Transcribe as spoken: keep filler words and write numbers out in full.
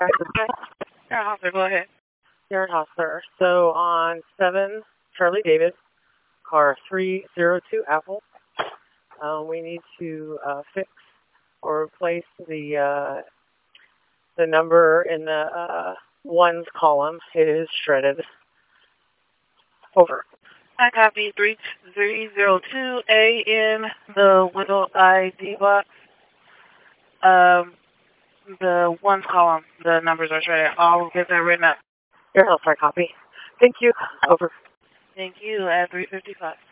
Karen Hosser, go ahead. Karen Hosser. So on seven Charlie David, car three zero two Apple, um, we need to uh, fix or replace the uh, the number in the uh, ones column. It is shredded. Over. I copy three three zero two A in the window I D box. Um, the ones column, the numbers are shredded. I'll get that written up. Your health card copy. Thank you. Over. Thank you at three fifty-five.